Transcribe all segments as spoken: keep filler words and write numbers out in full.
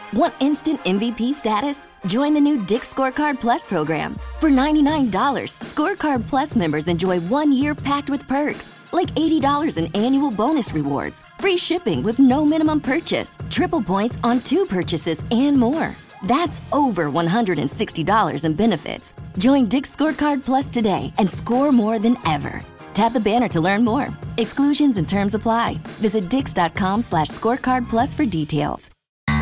Want instant M V P status? Join the new Dick's Scorecard Plus program. For ninety-nine dollars, Scorecard Plus members enjoy one year packed with perks, like eighty dollars in annual bonus rewards, free shipping with no minimum purchase, triple points on two purchases, and more. That's over one hundred sixty dollars in benefits. Join Dick's Scorecard Plus today and score more than ever. Tap the banner to learn more. Exclusions and terms apply. Visit dix.com slash scorecard plus for details.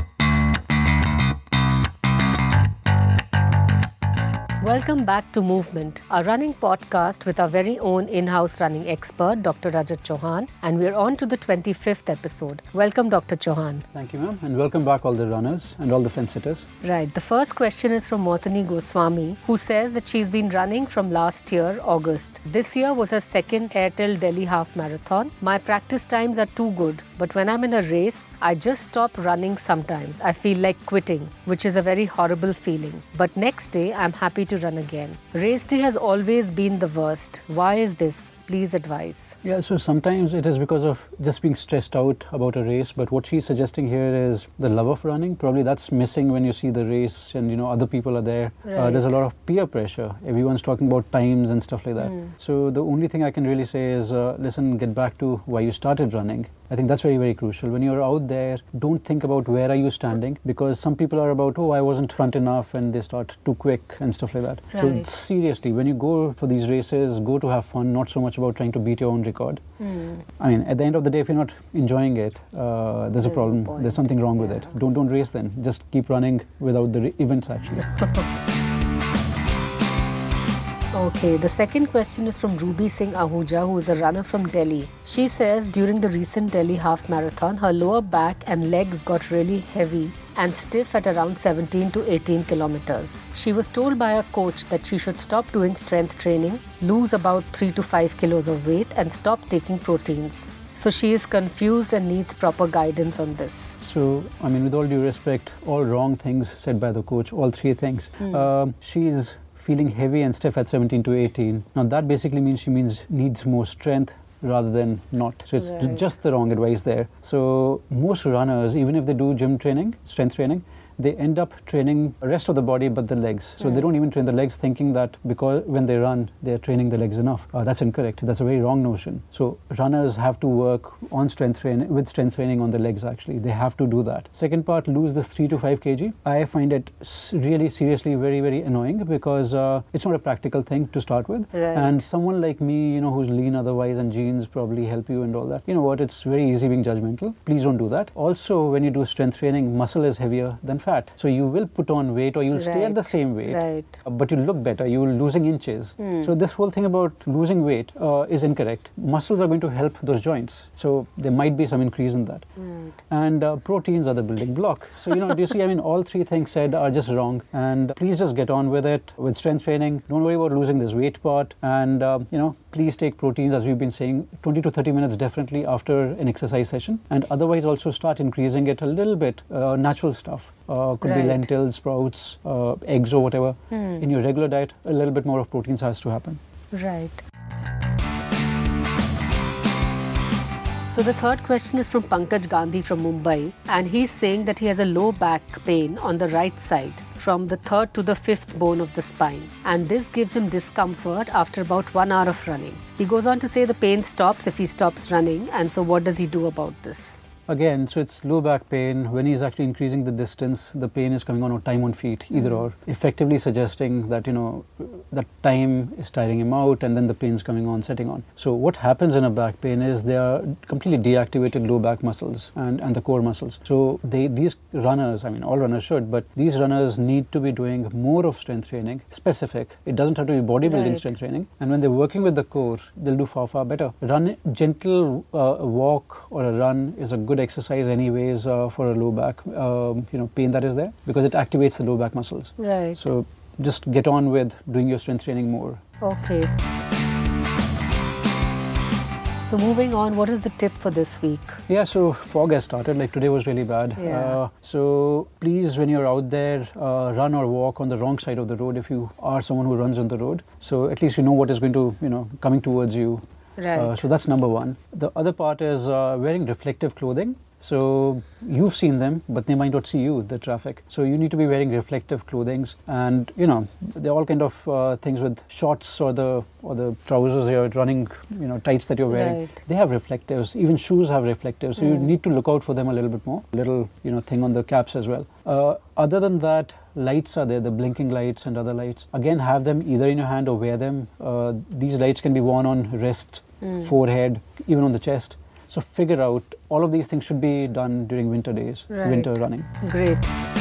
Welcome back to Movement, a running podcast with our very own in-house running expert, Doctor Rajat Chauhan, and we're on to the twenty-fifth episode. Welcome, Doctor Chauhan. Thank you, ma'am, and welcome back all the runners and all the fence sitters. Right. The first question is from Mortani Goswami, who says that she's been running from last year, August. This year was her second Airtel Delhi Half Marathon. My practice times are too good, but when I'm in a race, I just stop running sometimes. I feel like quitting, which is a very horrible feeling. But next day, I'm happy to run again. Race day has always been the worst. Why is this? Please advise. Yeah, so sometimes it is because of just being stressed out about a race, but what she's suggesting here is the love of running. Probably that's missing when you see the race and, you know, other people are there. Right. Uh, there's a lot of peer pressure. Everyone's talking about times and stuff like that. Mm. So the only thing I can really say is, uh, listen, get back to why you started running. I think that's very, very crucial. When you're out there, don't think about where are you standing, because some people are about, oh, I wasn't front enough, and they start too quick and stuff like that. Right. So seriously, when you go for these races, go to have fun, not so much about trying to beat your own record. Mm. I mean, at the end of the day, if you're not enjoying it, uh, there's, there's a problem. No there's something wrong yeah. with it. Don't don't race then. Just keep running without the re- events actually. Okay, the second question is from Ruby Singh Ahuja, who is a runner from Delhi. She says during the recent Delhi half marathon, her lower back and legs got really heavy and stiff at around seventeen to eighteen kilometers. She was told by her coach that she should stop doing strength training, lose about three to five kilos of weight, and stop taking proteins. So she is confused and needs proper guidance on this. So, I mean, with all due respect, all wrong things said by the coach, all three things. Mm. Um, she's feeling heavy and stiff at seventeen to eighteen. Now that basically means she means needs more strength rather than not. So it's right. just the wrong advice there. So most runners, even if they do gym training, strength training, they end up training the rest of the body but the legs. So mm. they don't even train the legs thinking that because when they run, they're training the legs enough. Uh, that's incorrect. That's a very wrong notion. So runners have to work on strength training, with strength training on the legs actually. They have to do that. Second part, lose this three to five kilograms. I find it really seriously very, very annoying because uh, it's not a practical thing to start with. Right. And someone like me, you know, who's lean otherwise and genes probably help you and all that. You know what, it's very easy being judgmental. Please don't do that. Also, when you do strength training, muscle is heavier than fat. So you will put on weight or you'll stay right. at the same weight, right. uh, but you'll look better, you're losing inches. Mm. So this whole thing about losing weight uh, is incorrect. Muscles are going to help those joints. So there might be some increase in that. Right. And uh, proteins are the building block. So, you know, do you see, I mean, all three things said are just wrong. And please just get on with it with strength training. Don't worry about losing this weight part. And, uh, you know, please take proteins, as we've been saying, twenty to thirty minutes definitely after an exercise session. And otherwise also start increasing it a little bit, uh, natural stuff. Uh, could right. be lentils, sprouts, uh, eggs or whatever. Hmm. In your regular diet, a little bit more of proteins has to happen. Right. So the third question is from Pankaj Gandhi from Mumbai, and he's saying that he has a low back pain on the right side from the third to the fifth bone of the spine, and this gives him discomfort after about one hour of running. He goes on to say the pain stops if he stops running, and so what does he do about this? Again, so it's low back pain. When he's actually increasing the distance, the pain is coming on or time on feet, either mm. or, effectively suggesting that, you know, that time is tiring him out and then the pain's coming on, setting on. So what happens in a back pain is they are completely deactivated low back muscles and, and the core muscles. So they these runners, I mean, all runners should, but these runners need to be doing more of strength training, specific. It doesn't have to be bodybuilding right. strength training. And when they're working with the core, they'll do far, far better. Run, gentle uh, walk or a run is a good exercise anyways uh, for a low back um, you know pain that is there, because it activates the low back muscles. Right. So just get on with doing your strength training more. Okay. So moving on, what is the tip for this week? Yeah, so fog has started, like today was really bad. Yeah. Uh, so please, when you're out there, uh, run or walk on the wrong side of the road if you are someone who runs on the road. So at least you know what is going to, you know, coming towards you. Right. Uh, so that's number one. The other part is uh, wearing reflective clothing. So you've seen them, but they might not see you, the traffic. So you need to be wearing reflective clothings, and you know there are all kind of uh, things with shorts or the or the trousers you're running, you know, tights that you're wearing. Right. They have reflectives. Even shoes have reflectives. So Mm. you need to look out for them a little bit more. Little you know thing on the caps as well. Uh, other than that, lights are there, the blinking lights and other lights. Again, have them either in your hand or wear them. Uh, these lights can be worn on wrist, Mm. forehead, even on the chest. So figure out, all of these things should be done during winter days, Right. winter running. Great.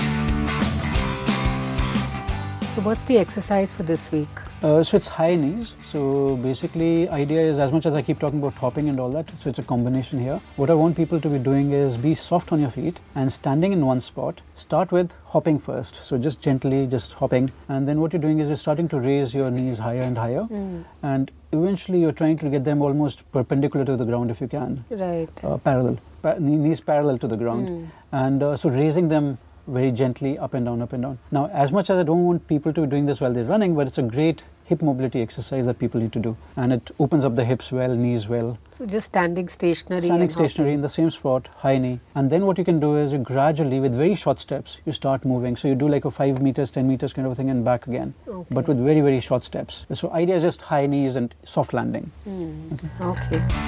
So what's the exercise for this week? Uh, so it's high knees. So basically, idea is, as much as I keep talking about hopping and all that, so it's a combination here. What I want people to be doing is be soft on your feet and standing in one spot. Start with hopping first. So just gently, just hopping. And then what you're doing is you're starting to raise your knees higher and higher. Mm. And eventually you're trying to get them almost perpendicular to the ground if you can. Right. Uh, parallel. Pa- knees parallel to the ground. Mm. And uh, so raising them very gently up and down, up and down. Now, as much as I don't want people to be doing this while they're running, but it's a great hip mobility exercise that people need to do. And it opens up the hips well, knees well. So just standing stationary. Standing and stationary in the same spot, high knee. And then what you can do is you gradually, with very short steps, you start moving. So you do like a five meters, ten meters kind of a thing and back again. Okay. But with very, very short steps. So idea is just high knees and soft landing. Mm. Okay. Okay.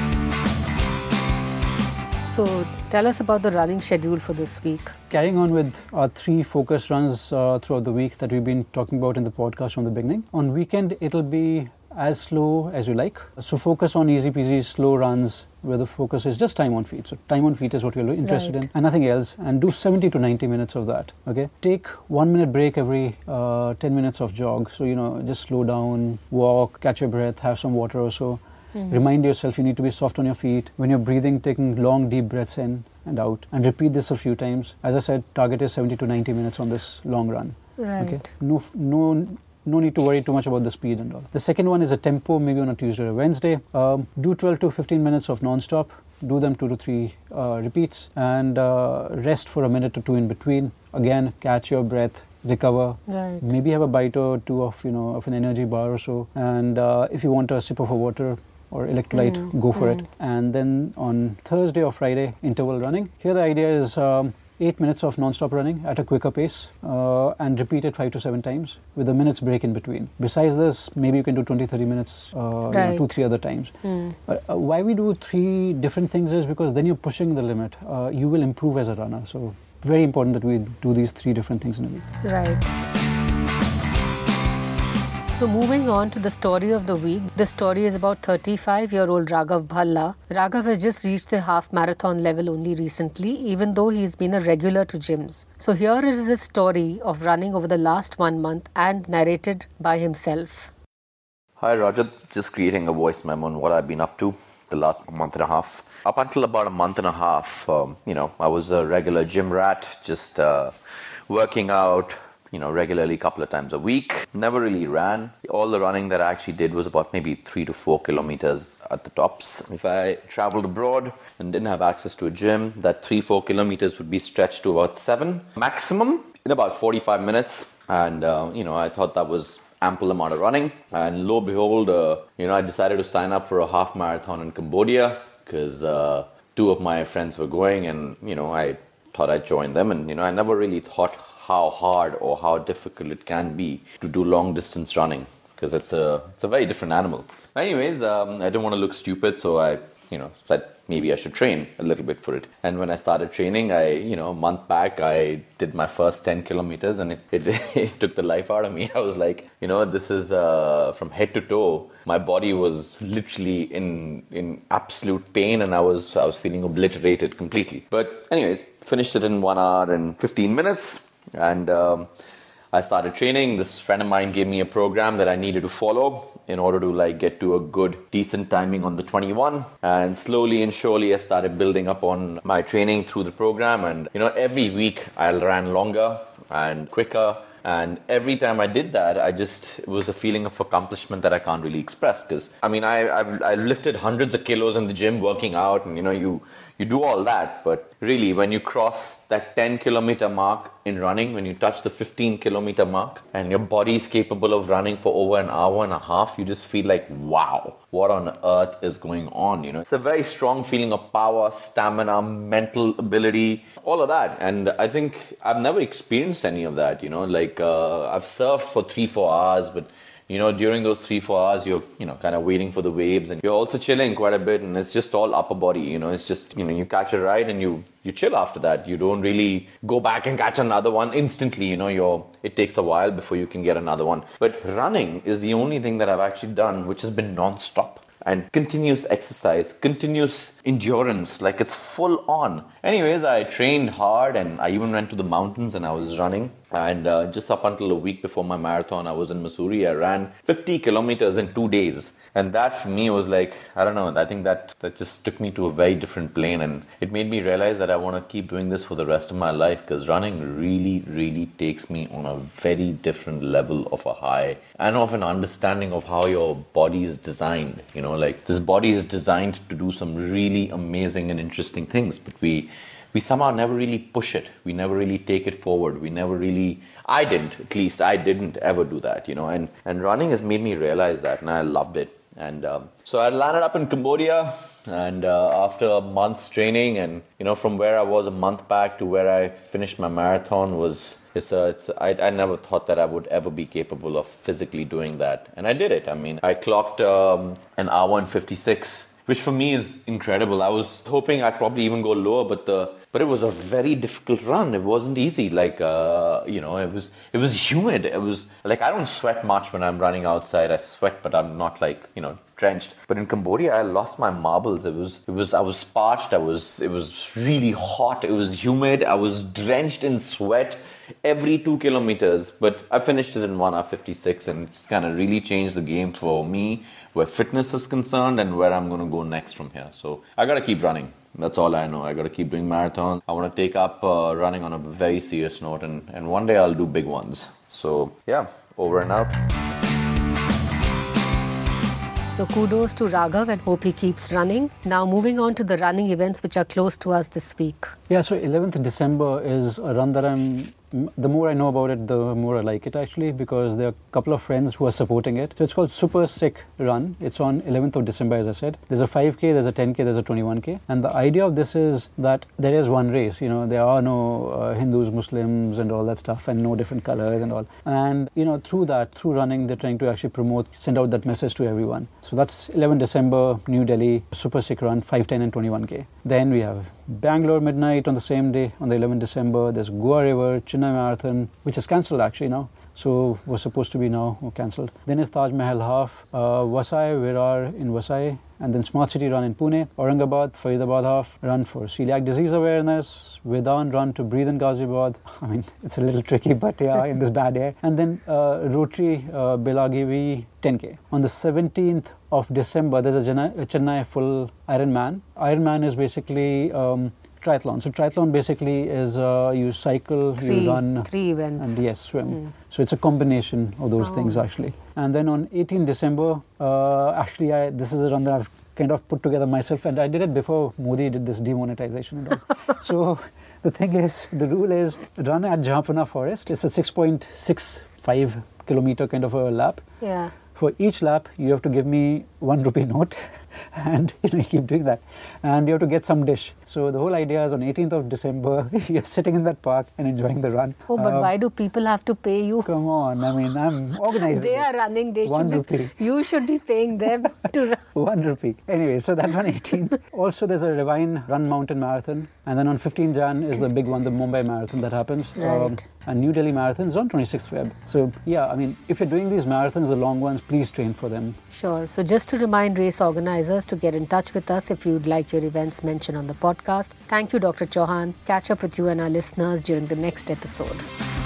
So tell us about the running schedule for this week. Carrying on with our three focus runs uh, throughout the week that we've been talking about in the podcast from the beginning. On weekend, it'll be as slow as you like. So focus on easy peasy, slow runs where the focus is just time on feet. So time on feet is what you're interested Right. in and nothing else. And do seventy to ninety minutes of that. Okay. Take one minute break every uh, ten minutes of jog. So, you know, just slow down, walk, catch your breath, have some water or so. Mm. Remind yourself you need to be soft on your feet. When you're breathing, taking long, deep breaths in and out. And repeat this a few times. As I said, target is seventy to ninety minutes on this long run. Right. Okay. No, no, no need to worry too much about the speed and all. The second one is a tempo, maybe on a Tuesday or Wednesday. Um, do twelve to fifteen minutes of non-stop. Do them two to three uh, repeats. And uh, rest for a minute or two in between. Again, catch your breath. Recover, Right. maybe have a bite or two of, you know, of an energy bar or so. And uh, if you want a sip of a water or electrolyte, Mm, go for mm. it. And then on Thursday or Friday, interval running. Here the idea is um, eight minutes of non-stop running at a quicker pace uh, and repeat it five to seven times with a minute's break in between. Besides this, maybe you can do twenty, thirty minutes uh, you know, Right. two, three other times. Mm. Uh, uh, why we do three different things is because then you're pushing the limit. Uh, you will improve as a runner. So very important that we do these three different things in a week. Right. So moving on to the story of the week. The story is about thirty-five-year-old Raghav Bhalla. Raghav has just reached the half marathon level only recently, even though he's been a regular to gyms. So here is his story of running over the last one month and narrated by himself. Hi Rajat, just creating a voice memo on what I've been up to the last month and a half. Up until about a month and a half, um, you know, I was a regular gym rat, just uh, working out, you know, regularly a couple of times a week. Never really ran. All the running that I actually did was about maybe three to four kilometers at the tops. If I traveled abroad and didn't have access to a gym, that three, four kilometers would be stretched to about seven maximum in about forty-five minutes. And, uh, you know, I thought that was ample amount of running. And lo and behold, uh, you know, I decided to sign up for a half marathon in Cambodia because uh, two of my friends were going and, you know, I thought I'd join them. And, you know, I never really thought how hard or how difficult it can be to do long distance running because it's a it's a very different animal. Anyways, um, I didn't want to look stupid, so I you know said maybe I should train a little bit for it. And when I started training, I you know a month back I did my first ten kilometers and it, it, it took the life out of me. I was like, you know, this is uh, from head to toe. My body was literally in in absolute pain and I was I was feeling obliterated completely. But anyways, finished it in one hour and fifteen minutes. And um, I started training. This friend of mine gave me a program that I needed to follow in order to like get to a good, decent timing on the twenty-one. And slowly and surely I started building up on my training through the program. And, you know, every week I ran longer and quicker. And every time I did that, I just, it was a feeling of accomplishment that I can't really express. Because, I mean, I, I've, I've lifted hundreds of kilos in the gym working out and, you know, you, you do all that, but really when you cross that ten kilometer mark in running, when you touch the fifteen kilometer mark and your body is capable of running for over an hour and a half, you just feel like, wow, what on earth is going on? You know, it's a very strong feeling of power, stamina, mental ability, all of that. And I think I've never experienced any of that, you know, like uh, I've surfed for three, four hours, but you know, during those three, four hours, you're, you know, kind of waiting for the waves and you're also chilling quite a bit, and it's just all upper body, you know, it's just, you know, you catch a ride and you, you chill after that. You don't really go back and catch another one instantly, you know, you're, it takes a while before you can get another one. But running is the only thing that I've actually done which has been non-stop. And continuous exercise, continuous endurance, like it's full on. Anyways, I trained hard and I even went to the mountains and I was running. And uh, just up until a week before my marathon, I was in Missouri. I ran fifty kilometers in two days. And that for me was like, I don't know, I think that, that just took me to a very different plane. And it made me realize that I want to keep doing this for the rest of my life, because running really, really takes me on a very different level of a high and of an understanding of how your body is designed. You know, like this body is designed to do some really amazing and interesting things, but we we somehow never really push it. We never really take it forward. We never really, I didn't, at least I didn't ever do that, you know, and, and running has made me realize that, and I loved it. And um, so I landed up in Cambodia, and uh, after a month's training, and you know, from where I was a month back to where I finished my marathon was, it's a, it's a, I, I never thought that I would ever be capable of physically doing that. And I did it. I mean, I clocked um, an hour and fifty-six, which for me is incredible. I was hoping I'd probably even go lower, but the but it was a very difficult run. It wasn't easy. Like uh, you know, it was it was humid. It was like, I don't sweat much when I'm running outside. I sweat, but I'm not like, you know, drenched. But in Cambodia, I lost my marbles. It was it was I was parched. I was it was really hot. It was humid. I was drenched in sweat every two kilometers. But I finished it in one hour fifty-six, and it's kind of really changed the game for me where fitness is concerned and where I'm going to go next from here. So I got to keep running. That's all I know. I got to keep doing marathons. I want to take up uh, running on a very serious note, and, and one day I'll do big ones. So yeah, over and out. So kudos to Raghav, and hope he keeps running. Now moving on to the running events which are close to us this week. Yeah, so eleventh of December is a run that I'm, the more I know about it, the more I like it actually, because there are a couple of friends who are supporting it. So it's called Super Sick Run. It's on eleventh of December, as I said. There's a five K, there's a ten K, there's a twenty-one K. And the idea of this is that there is one race, you know, there are no uh, Hindus, Muslims and all that stuff, and no different colors and all. And, you know, through that, through running, they're trying to actually promote, send out that message to everyone. So that's eleventh of December, New Delhi, Super Sick Run, five, ten and twenty-one K. Then we have Bangalore Midnight on the same day, on the eleventh of December. There's Goa River, Chennai Marathon, which is cancelled actually now. So was supposed to be now cancelled. Then is Taj Mahal Half, uh, Vasai, Virar in Vasai, and then Smart City Run in Pune, Aurangabad, Faridabad Half, Run for Celiac Disease Awareness, Vedan Run to Breathe in Ghaziabad. I mean, it's a little tricky, but yeah, in this bad air. And then uh, Rotary uh, Belagavi ten K. On the seventeenth of December, there's a Chennai, a Chennai full Ironman. Ironman is basically um, triathlon. So triathlon basically is uh, you cycle, three, you run, three events, and yes, swim. Mm. So it's a combination of those oh. things actually. And then on eighteenth of December, uh, actually I, this is a run that I've kind of put together myself, and I did it before Modi did this demonetization and all. So the thing is, the rule is run at Jahanpuna Forest. It's a six point six five kilometer kind of a lap. Yeah. For each lap, you have to give me one rupee note, and you know, you keep doing that, and you have to get some dish. So the whole idea is on eighteenth of December, you're sitting in that park and enjoying the run. Oh, but um, why do people have to pay you? Come on, I mean, I'm organizing. They it. are running. They one should rupee. be. You should be paying them to run. One rupee. Anyway, so that's on eighteenth. Also, there's a Revine Run Mountain Marathon, and then on fifteenth January is the big one, the Mumbai Marathon that happens. Right. Um, and New Delhi Marathon is on twenty-sixth February. So yeah, I mean, if you're doing these marathons, the long ones, please train for them. Sure. So just to remind race organizers to get in touch with us if you'd like your events mentioned on the podcast. Thank you, Doctor Chauhan. Catch up with you and our listeners during the next episode.